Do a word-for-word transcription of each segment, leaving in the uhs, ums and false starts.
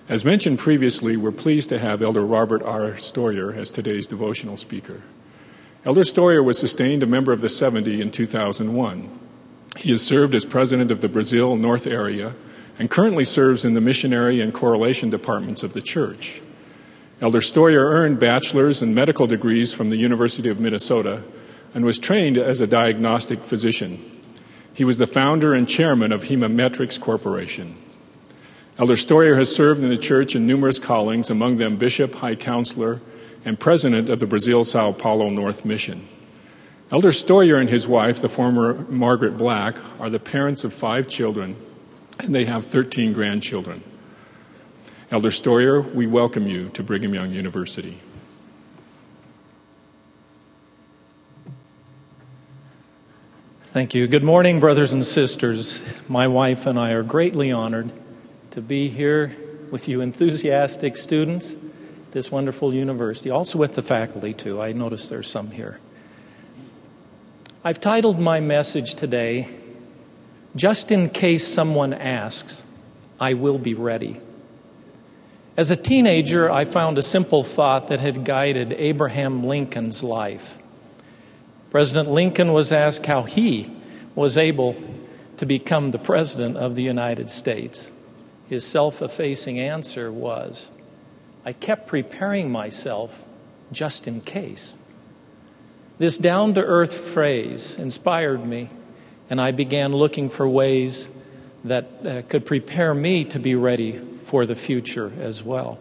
As mentioned previously, we're pleased to have Elder Robert R. Stoyer as today's devotional speaker. Elder Stoyer was sustained a member of the seventy in two thousand one. He has served as president of the Brazil North Area and currently serves in the missionary and correlation departments of the church. Elder Stoyer earned bachelor's and medical degrees from the University of Minnesota and was trained as a diagnostic physician. He was the founder and chairman of Hemometrics Corporation. Elder Stoyer has served in the church in numerous callings, among them bishop, high counselor, and president of the Brazil Sao Paulo North Mission. Elder Stoyer and his wife, the former Margaret Black, are the parents of five children, and they have thirteen grandchildren. Elder Stoyer, we welcome you to Brigham Young University. Thank you. Good morning, brothers and sisters. My wife and I are greatly honored to be here with you enthusiastic students at this wonderful university, also with the faculty too. I notice there's some here. I've titled my message today, Just in Case Someone Asks, I Will Be Ready. As a teenager, I found a simple thought that had guided Abraham Lincoln's life. President Lincoln was asked how he was able to become the President of the United States. His self-effacing answer was, I kept preparing myself just in case. This down-to-earth phrase inspired me, and I began looking for ways that uh, could prepare me to be ready for the future as well.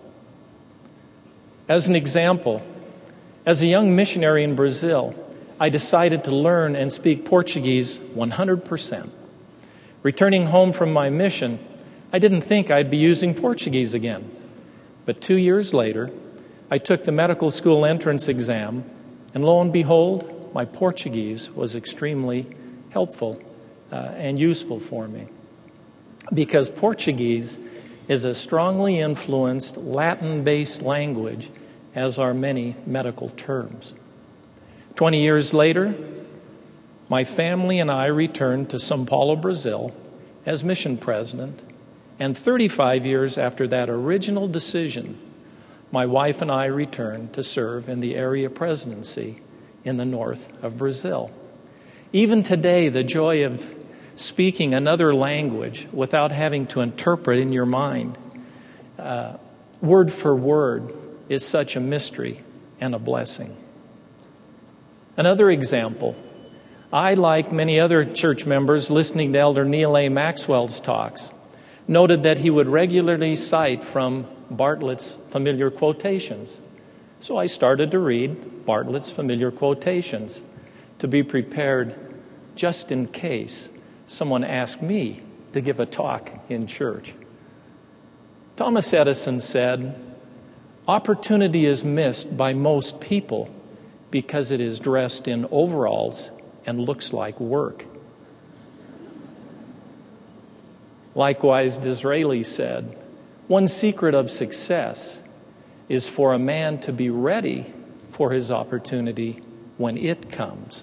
As an example, as a young missionary in Brazil, I decided to learn and speak Portuguese one hundred percent. Returning home from my mission, I didn't think I'd be using Portuguese again. But two years later, I took the medical school entrance exam, and lo and behold, my Portuguese was extremely helpful uh, and useful for me. Because Portuguese is a strongly influenced Latin-based language, as are many medical terms. Twenty years later, my family and I returned to São Paulo, Brazil, as mission president. And thirty-five years after that original decision, my wife and I returned to serve in the area presidency in the north of Brazil. Even today, the joy of speaking another language without having to interpret in your mind, uh, word for word, is such a mystery and a blessing. Another example, I, like many other church members listening to Elder Neal A. Maxwell's talks, noted that he would regularly cite from Bartlett's Familiar Quotations. So I started to read Bartlett's Familiar Quotations to be prepared just in case someone asked me to give a talk in church. Thomas Edison said, opportunity is missed by most people because it is dressed in overalls and looks like work. Likewise, Disraeli said, one secret of success is for a man to be ready for his opportunity when it comes.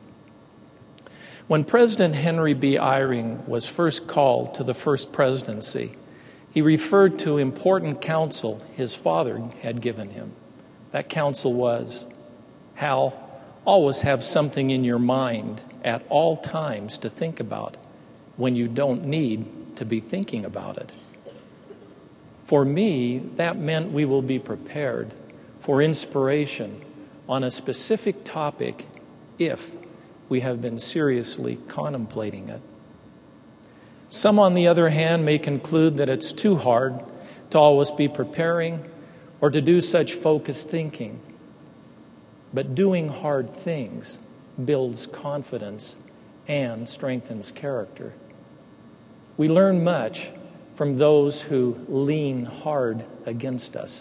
When President Henry B. Eyring was first called to the first presidency, he referred to important counsel his father had given him. That counsel was, Hal, always have something in your mind at all times to think about when you don't need to be thinking about it. For me, that meant we will be prepared for inspiration on a specific topic if we have been seriously contemplating it. Some, on the other hand, may conclude that it's too hard to always be preparing or to do such focused thinking. But doing hard things builds confidence and strengthens character. We learn much from those who lean hard against us.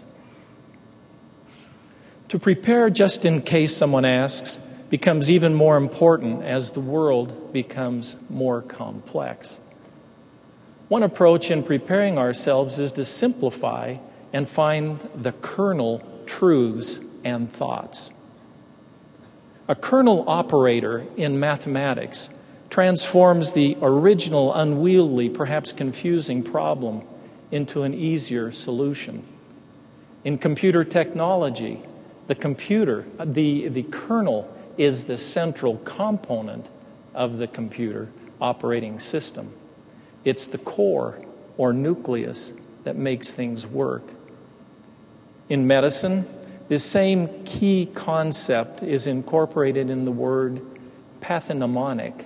To prepare just in case someone asks becomes even more important as the world becomes more complex. One approach in preparing ourselves is to simplify and find the kernel truths and thoughts. A kernel operator in mathematics transforms the original unwieldy, perhaps confusing problem into an easier solution. In computer technology, the computer, the, the kernel is the central component of the computer operating system. It's the core or nucleus that makes things work. In medicine, this same key concept is incorporated in the word pathognomonic.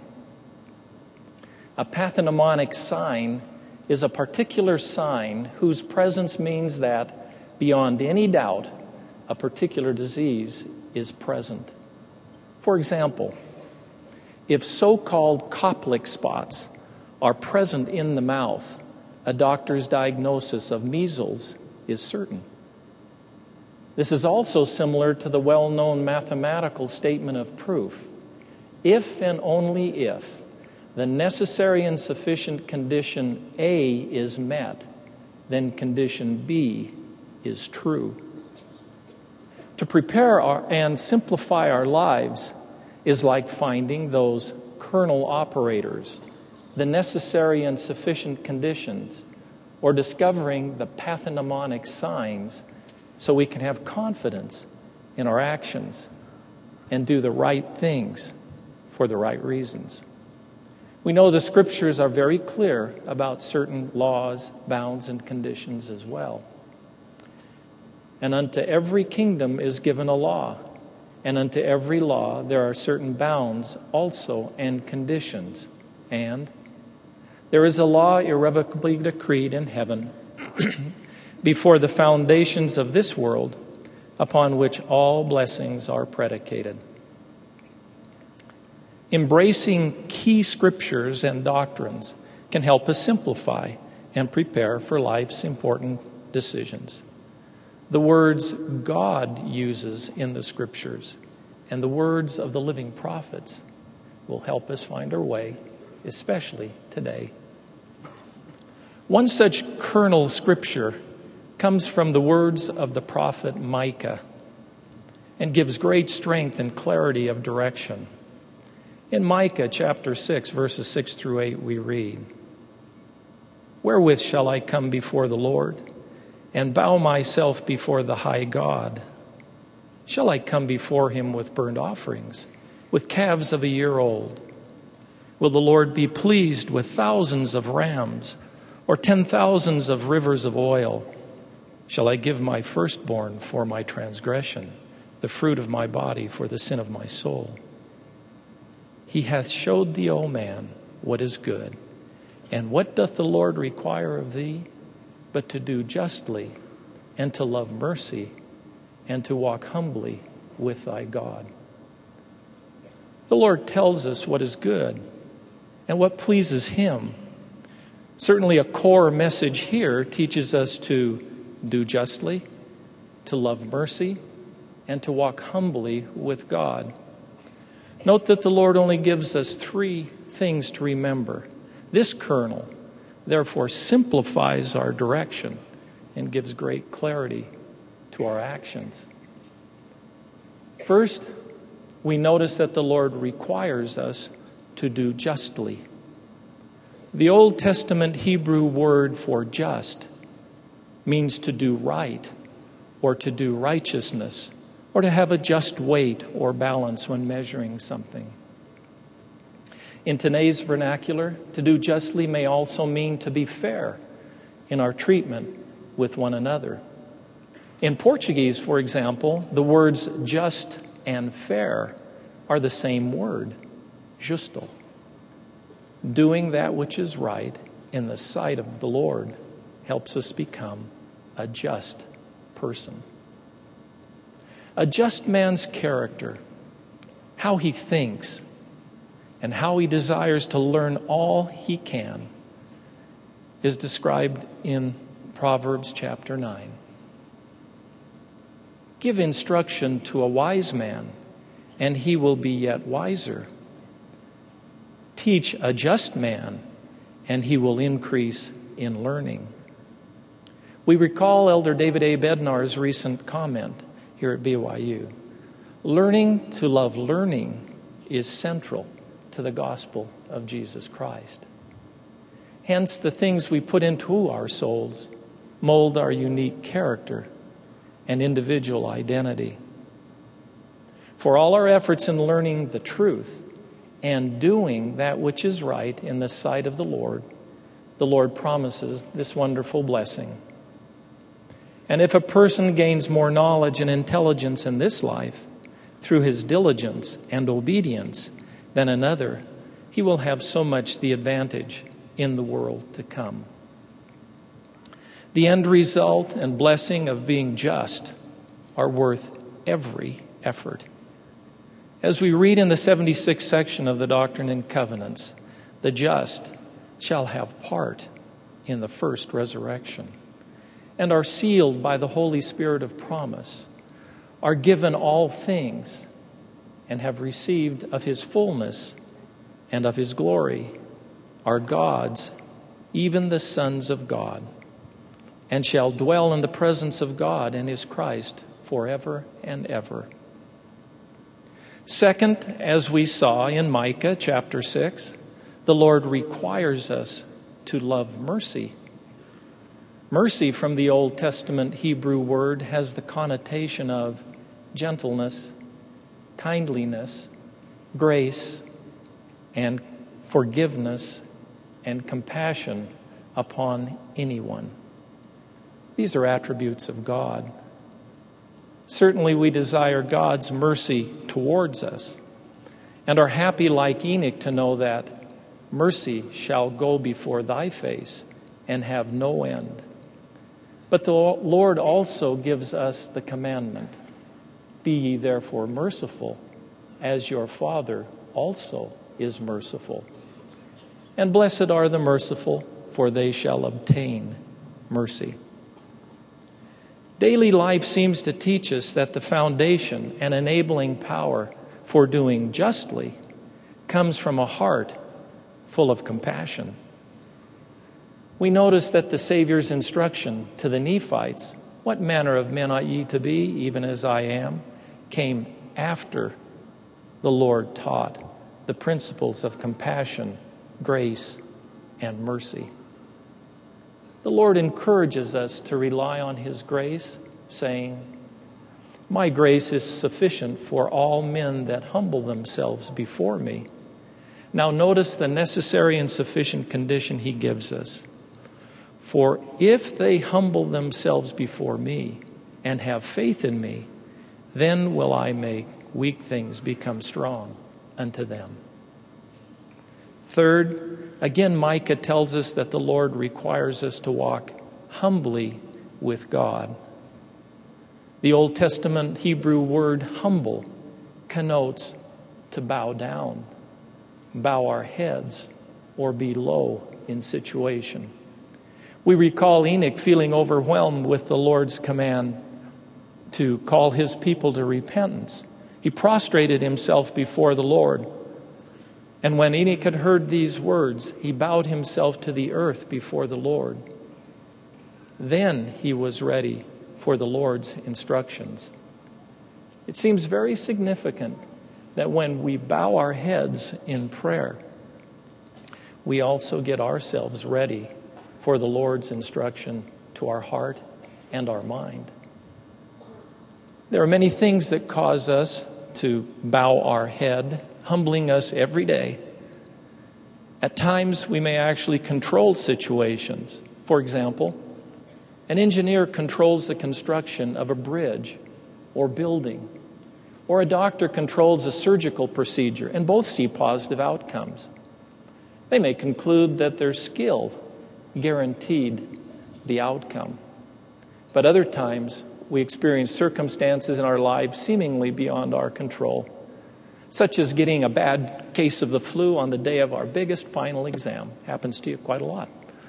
A pathognomonic sign is a particular sign whose presence means that, beyond any doubt, a particular disease is present. For example, if so-called Koplik spots are present in the mouth, a doctor's diagnosis of measles is certain. This is also similar to the well-known mathematical statement of proof. If and only if the necessary and sufficient condition A is met, then condition B is true. To prepare our, and simplify our lives is like finding those kernel operators, the necessary and sufficient conditions, or discovering the pathognomonic signs so we can have confidence in our actions and do the right things for the right reasons. We know the Scriptures are very clear about certain laws, bounds, and conditions as well. And unto every kingdom is given a law, and unto every law there are certain bounds also and conditions. And there is a law irrevocably decreed in heaven before the foundations of this world, upon which all blessings are predicated. Embracing key scriptures and doctrines can help us simplify and prepare for life's important decisions. The words God uses in the scriptures and the words of the living prophets will help us find our way, especially today. One such kernel scripture comes from the words of the prophet Micah and gives great strength and clarity of direction. In Micah chapter six, verses six through eight, we read, "Wherewith shall I come before the Lord, and bow myself before the high God? Shall I come before him with burnt offerings, with calves of a year old? Will the Lord be pleased with thousands of rams, or ten thousands of rivers of oil? Shall I give my firstborn for my transgression, the fruit of my body for the sin of my soul? He hath showed thee, O man, what is good. And what doth the Lord require of thee? But to do justly, and to love mercy, and to walk humbly with thy God." The Lord tells us what is good and what pleases him. Certainly a core message here teaches us to do justly, to love mercy, and to walk humbly with God. Note that the Lord only gives us three things to remember. This kernel, therefore, simplifies our direction and gives great clarity to our actions. First, we notice that the Lord requires us to do justly. The Old Testament Hebrew word for just means to do right or to do righteousness or to have a just weight or balance when measuring something. In today's vernacular, to do justly may also mean to be fair in our treatment with one another. In Portuguese, for example, the words just and fair are the same word, justo. Doing that which is right in the sight of the Lord helps us become a just person. A just man's character, how he thinks, and how he desires to learn all he can, is described in Proverbs chapter nine. Give instruction to a wise man, and he will be yet wiser. Teach a just man, and he will increase in learning. We recall Elder David A. Bednar's recent comment here at B Y U. Learning to love learning is central to the gospel of Jesus Christ. Hence, the things we put into our souls mold our unique character and individual identity. For all our efforts in learning the truth and doing that which is right in the sight of the Lord, the Lord promises this wonderful blessing. And if a person gains more knowledge and intelligence in this life through his diligence and obedience than another, he will have so much the advantage in the world to come. The end result and blessing of being just are worth every effort. As we read in the seventy-sixth section of the Doctrine and Covenants, the just shall have part in the first resurrection, and are sealed by the Holy Spirit of promise, are given all things, and have received of his fullness and of his glory, are God's, even the sons of God, and shall dwell in the presence of God and his Christ forever and ever. Second, as we saw in Micah chapter six, the Lord requires us to love mercy. Mercy from the Old Testament Hebrew word has the connotation of gentleness, kindliness, grace, and forgiveness and compassion upon anyone. These are attributes of God. Certainly we desire God's mercy towards us and are happy like Enoch to know that mercy shall go before thy face and have no end. But the Lord also gives us the commandment, be ye therefore merciful, as your Father also is merciful. And blessed are the merciful, for they shall obtain mercy. Daily life seems to teach us that the foundation and enabling power for doing justly comes from a heart full of compassion. We notice that the Savior's instruction to the Nephites, what manner of men ought ye to be, even as I am, came after the Lord taught the principles of compassion, grace, and mercy. The Lord encourages us to rely on his grace, saying, my grace is sufficient for all men that humble themselves before me. Now notice the necessary and sufficient condition he gives us. For if they humble themselves before me and have faith in me, then will I make weak things become strong unto them. Third, again, Micah tells us that the Lord requires us to walk humbly with God. The Old Testament Hebrew word humble connotes to bow down, bow our heads, or be low in situation. We recall Enoch feeling overwhelmed with the Lord's command to call his people to repentance. He prostrated himself before the Lord. And when Enoch had heard these words, he bowed himself to the earth before the Lord. Then he was ready for the Lord's instructions. It seems very significant that when we bow our heads in prayer, we also get ourselves ready for the Lord's instruction to our heart and our mind. There are many things that cause us to bow our head, humbling us every day. At times, we may actually control situations. For example, an engineer controls the construction of a bridge or building, or a doctor controls a surgical procedure, and both see positive outcomes. They may conclude that their skill guaranteed the outcome. But other times, we experience circumstances in our lives seemingly beyond our control, such as getting a bad case of the flu on the day of our biggest final exam. Happens to you quite a lot.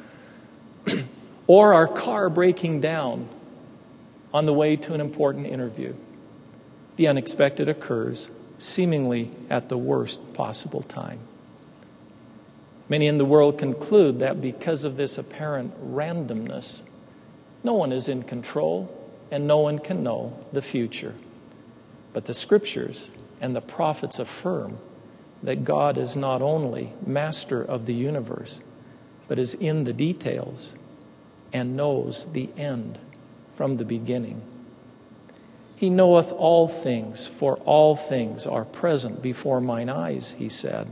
Or our car breaking down on the way to an important interview. The unexpected occurs seemingly at the worst possible time. Many in the world conclude that because of this apparent randomness, no one is in control and no one can know the future. But the Scriptures and the prophets affirm that God is not only master of the universe, but is in the details. and knows the end from the beginning. He knoweth all things, for all things are present before mine eyes, he said.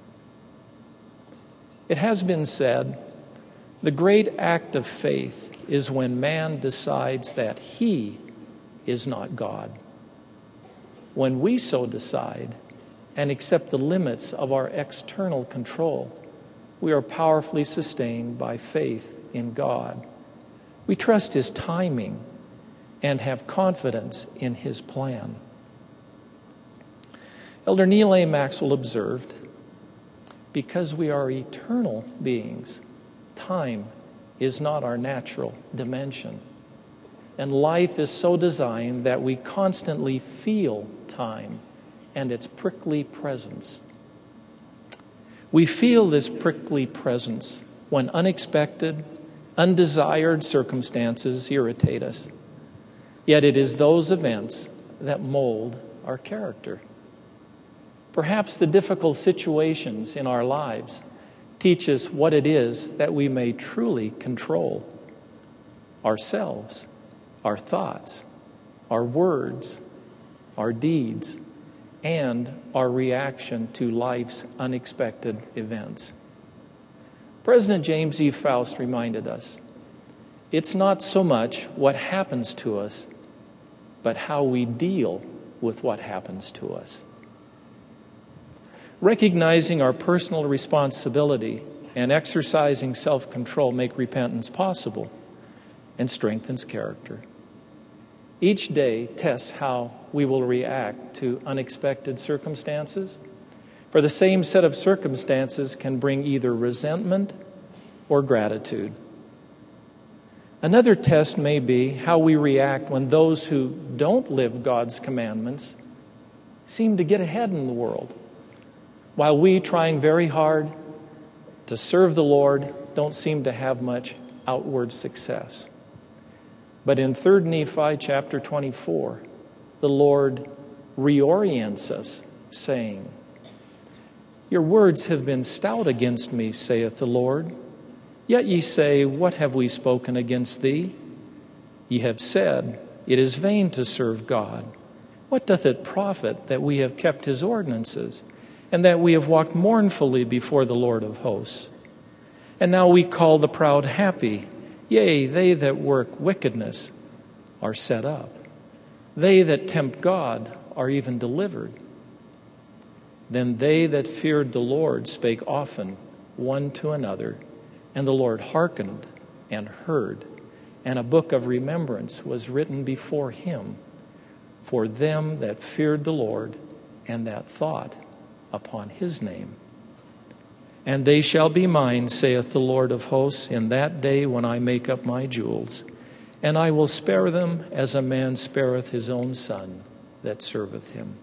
It has been said, the great act of faith is when man decides that he is not God. When we so decide and accept the limits of our external control, we are powerfully sustained by faith in God. We trust His timing and have confidence in His plan. Elder Neal A. Maxwell observed, because we are eternal beings, time is not our natural dimension. And life is so designed that we constantly feel time and its prickly presence. We feel this prickly presence when unexpected, undesired circumstances irritate us. Yet it is those events that mold our character. Perhaps the difficult situations in our lives teach us what it is that we may truly control: ourselves, our thoughts, our words, our deeds, and our reaction to life's unexpected events. President James E. Faust reminded us, it's not so much what happens to us, but how we deal with what happens to us. Recognizing our personal responsibility and exercising self-control make repentance possible and strengthens character. Each day tests how we will react to unexpected circumstances. For the same set of circumstances can bring either resentment or gratitude. Another test may be how we react when those who don't live God's commandments seem to get ahead in the world, while we, trying very hard to serve the Lord, don't seem to have much outward success. But in Third Nephi chapter twenty-four, the Lord reorients us, saying, your words have been stout against me, saith the Lord. Yet ye say, what have we spoken against thee? Ye have said, it is vain to serve God. What doth it profit that we have kept his ordinances, and that we have walked mournfully before the Lord of hosts? And now we call the proud happy. Yea, they that work wickedness are set up. They that tempt God are even delivered. Then they that feared the Lord spake often one to another, and the Lord hearkened and heard, and a book of remembrance was written before him for them that feared the Lord and that thought upon his name. And they shall be mine, saith the Lord of hosts, in that day when I make up my jewels, and I will spare them as a man spareth his own son that serveth him.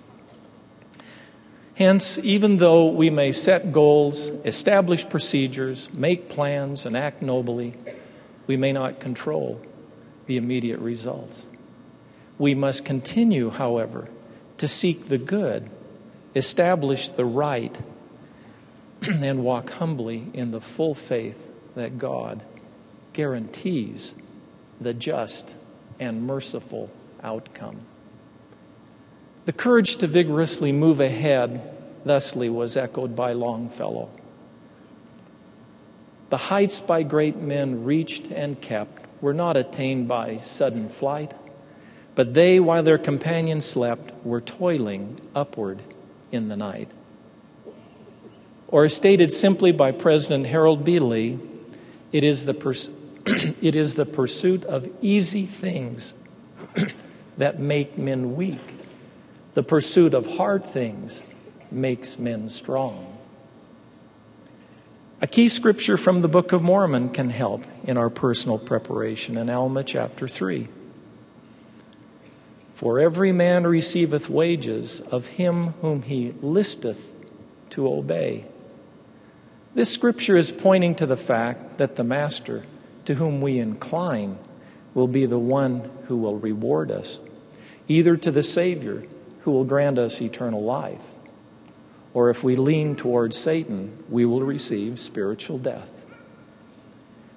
Hence, even though we may set goals, establish procedures, make plans, and act nobly, we may not control the immediate results. We must continue, however, to seek the good, establish the right, and walk humbly in the full faith that God guarantees the just and merciful outcome. The courage to vigorously move ahead thusly was echoed by Longfellow. The heights by great men reached and kept were not attained by sudden flight, but they, while their companions slept, were toiling upward in the night. Or stated simply by President Harold B. Lee, it is the pers- it is the pursuit of easy things that make men weak. The pursuit of hard things makes men strong. A key scripture from the Book of Mormon can help in our personal preparation in Alma chapter three. For every man receiveth wages of him whom he listeth to obey. This scripture is pointing to the fact that the master to whom we incline will be the one who will reward us, either to the Savior who will grant us eternal life, or if we lean towards Satan, we will receive spiritual death.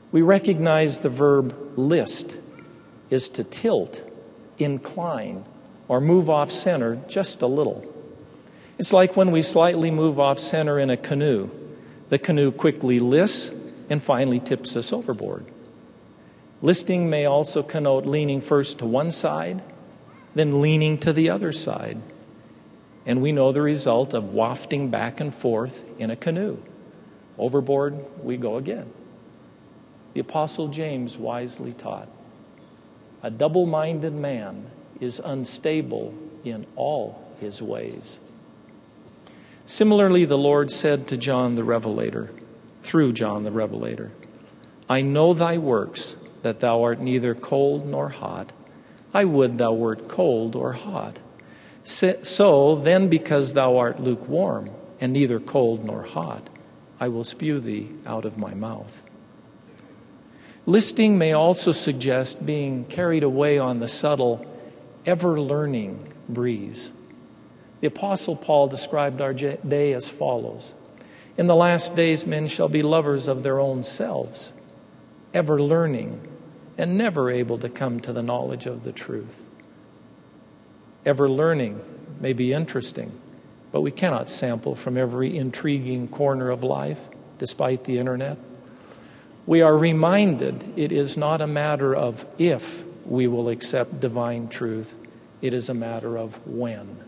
We recognize the verb list is to tilt, incline, or move off center just a little. It's like when we slightly move off center in a canoe. The canoe quickly lists and finally tips us overboard. Listing may also connote leaning first to one side, then leaning to the other side. And we know the result of wafting back and forth in a canoe. Overboard we go again. The Apostle James wisely taught, "A double-minded man is unstable in all his ways." Similarly, the Lord said to John the Revelator, through John the Revelator, "I know thy works, that thou art neither cold nor hot. I would thou wert cold or hot. So then, because thou art lukewarm, and neither cold nor hot, I will spew thee out of my mouth." Listing may also suggest being carried away on the subtle, ever-learning breeze. The Apostle Paul described our day as follows: "In the last days men shall be lovers of their own selves, ever learning, and never able to come to the knowledge of the truth." Ever learning may be interesting, but we cannot sample from every intriguing corner of life, despite the internet. We are reminded it is not a matter of if we will accept divine truth, it is a matter of when.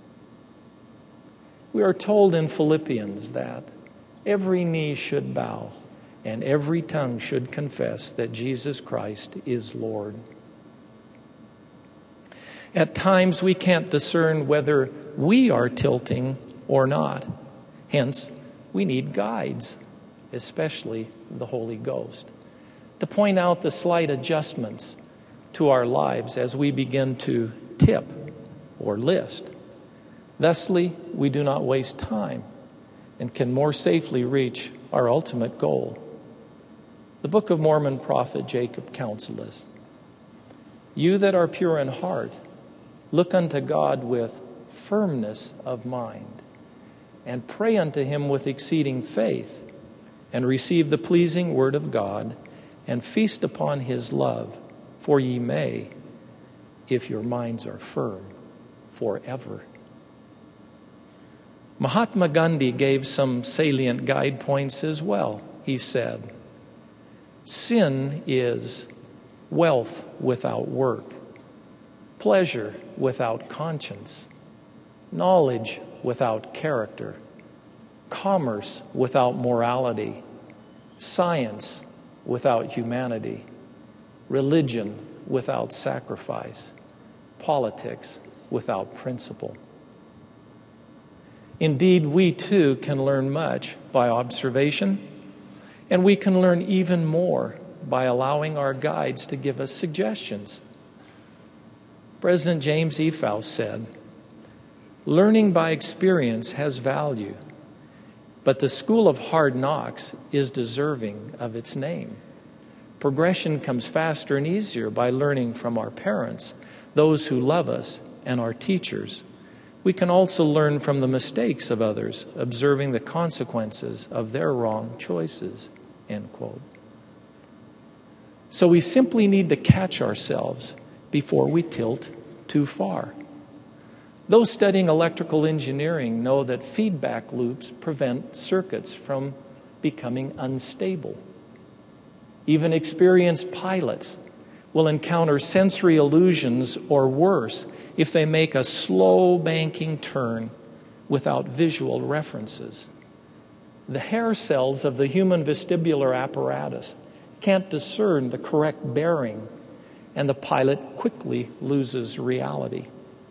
We are told in Philippians that every knee should bow and every tongue should confess that Jesus Christ is Lord. At times we can't discern whether we are tilting or not. Hence, we need guides, especially the Holy Ghost, to point out the slight adjustments to our lives as we begin to tip or list. Thusly, we do not waste time and can more safely reach our ultimate goal. The Book of Mormon prophet Jacob counsels us, "You that are pure in heart, look unto God with firmness of mind, and pray unto him with exceeding faith, and receive the pleasing word of God, and feast upon his love, for ye may, if your minds are firm, forever." Mahatma Gandhi gave some salient guide points as well. He said, "Sin is wealth without work, pleasure without conscience, knowledge without character, commerce without morality, science without humanity, religion without sacrifice, politics without principle." Indeed, we too can learn much by observation, and we can learn even more by allowing our guides to give us suggestions. President James E. Faust said, "Learning by experience has value, but the school of hard knocks is deserving of its name. Progression comes faster and easier by learning from our parents, those who love us, and our teachers. We can also learn from the mistakes of others, observing the consequences of their wrong choices." End quote. So we simply need to catch ourselves before we tilt too far. Those studying electrical engineering know that feedback loops prevent circuits from becoming unstable. Even experienced pilots will encounter sensory illusions or worse if they make a slow banking turn without visual references. The hair cells of the human vestibular apparatus can't discern the correct bearing, and the pilot quickly loses reality.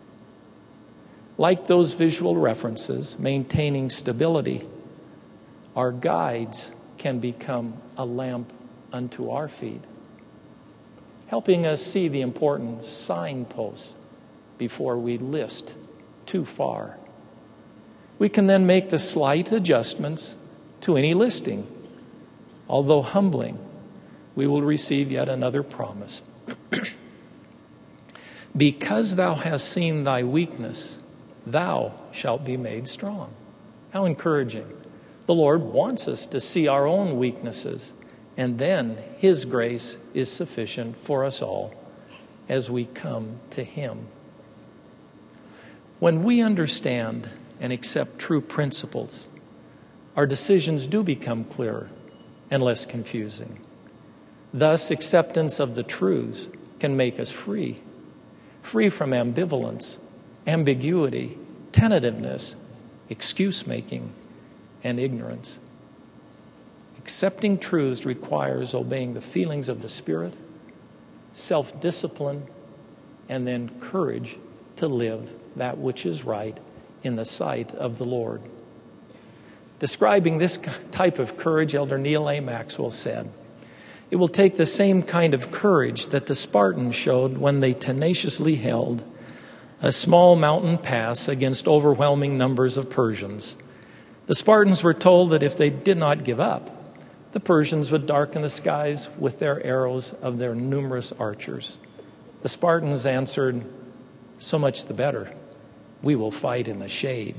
Like those visual references, maintaining stability, our guides can become a lamp unto our feet, helping us see the important signposts before we list too far. We can then make the slight adjustments to any listing. Although humbling, we will receive yet another promise. "Because thou hast seen thy weakness, thou shalt be made strong." How encouraging. The Lord wants us to see our own weaknesses And then his grace is sufficient for us all as we come to him. When we understand and accept true principles, our decisions do become clearer and less confusing. Thus, acceptance of the truths can make us free, free from ambivalence, ambiguity, tentativeness, excuse-making, and ignorance. Accepting truths requires obeying the feelings of the Spirit, self-discipline, and then courage to live that which is right in the sight of the Lord. Describing this type of courage, Elder Neal A. Maxwell said, "It will take the same kind of courage that the Spartans showed when they tenaciously held a small mountain pass against overwhelming numbers of Persians. The Spartans were told that if they did not give up, the Persians would darken the skies with their arrows of their numerous archers. The Spartans answered, 'So much the better. We will fight in the shade.'"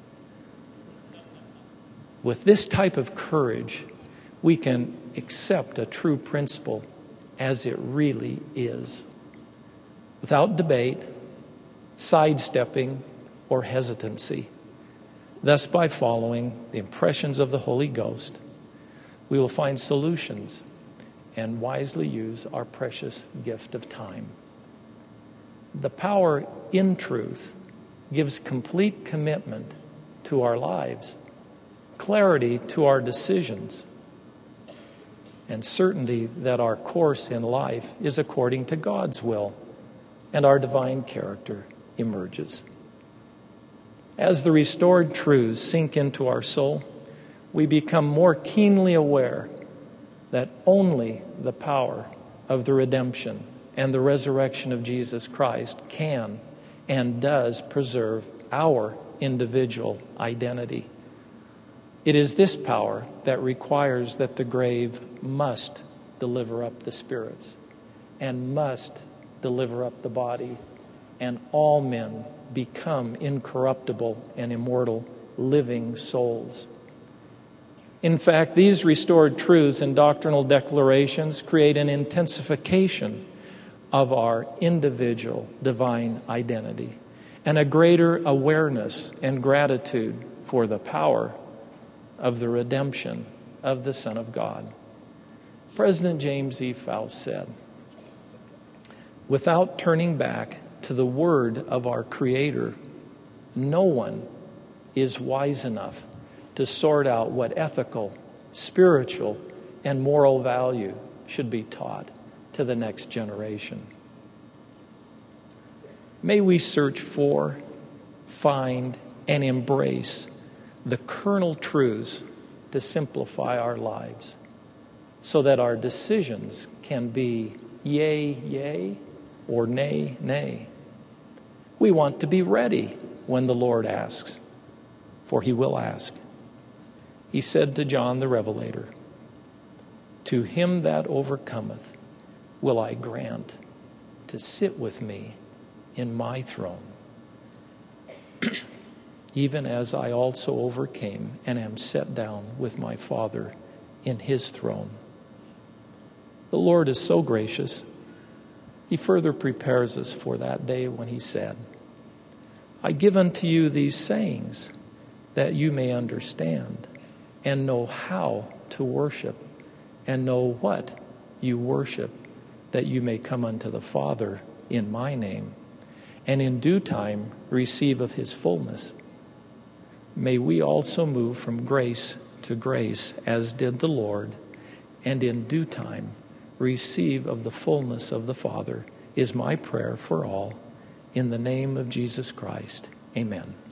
With this type of courage, we can accept a true principle as it really is, without debate, sidestepping, or hesitancy. Thus, by following the impressions of the Holy Ghost, we will find solutions and wisely use our precious gift of time. The power in truth gives complete commitment to our lives, clarity to our decisions, and certainty that our course in life is according to God's will and our divine character emerges. As the restored truths sink into our soul, we become more keenly aware that only the power of the redemption and the resurrection of Jesus Christ can and does preserve our individual identity. It is this power that requires that the grave must deliver up the spirits and must deliver up the body, and all men become incorruptible and immortal living souls. In fact, these restored truths and doctrinal declarations create an intensification of our individual divine identity and a greater awareness and gratitude for the power of the redemption of the Son of God. President James E. Faust said, "Without turning back to the word of our Creator, no one is wise enough to sort out what ethical, spiritual, and moral value should be taught to the next generation." May we search for, find, and embrace the kernel truths to simplify our lives, so that our decisions can be yea, yea, or nay, nay. We want to be ready when the Lord asks, for he will ask. He said to John the Revelator, "To him that overcometh will I grant to sit with me in my throne, even as I also overcame and am set down with my Father in his throne." The Lord is so gracious. He further prepares us for that day when he said, "I give unto you these sayings, that you may understand and know how to worship, and know what you worship, that you may come unto the Father in my name, and in due time receive of his fullness." May we also move from grace to grace, as did the Lord, and in due time receive of the fullness of the Father, is my prayer for all. In the name of Jesus Christ, amen.